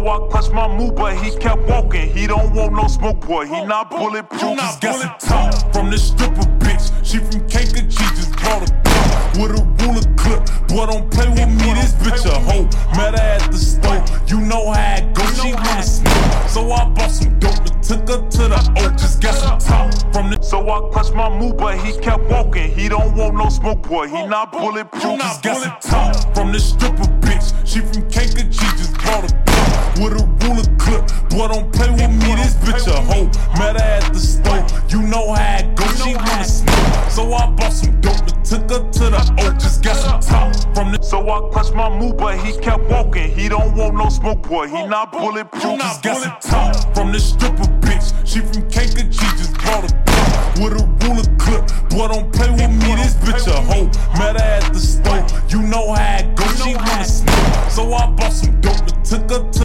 So I clutched my move, but he kept walking. He don't want no smoke, boy. He not bulletproof. Just got some top from this stripper bitch. She from Kankakee, just brought a gun with a ruler clip. Boy, don't play with me, this bitch a hoe. Met her at the store, you know how it go. She wanna smoke, so I bought some dope and took her to the O. Just got some top from the. So I clutched my move, but he kept walking. He don't want no smoke, boy. He not bulletproof. Just got some top from this stripper bitch. She from Kankakee, just brought a gun with a ruler clip. Boy, don't play with me, this bitch a hoe. Met her at the store, you know how it go. She wanna smoke, so I bought some dope and took her to the O. Just got some top from the. So I clutched my move, but he kept walking. He don't want no smoke, boy. He not bulletproof. Just got some top from this stripper bitch. She from Kankakee, just brought a gun with a ruler clip. Boy, don't play with me, this bitch a hoe. Met her at the store, you know how it go. She wanna smoke, so I bought some dope and took her to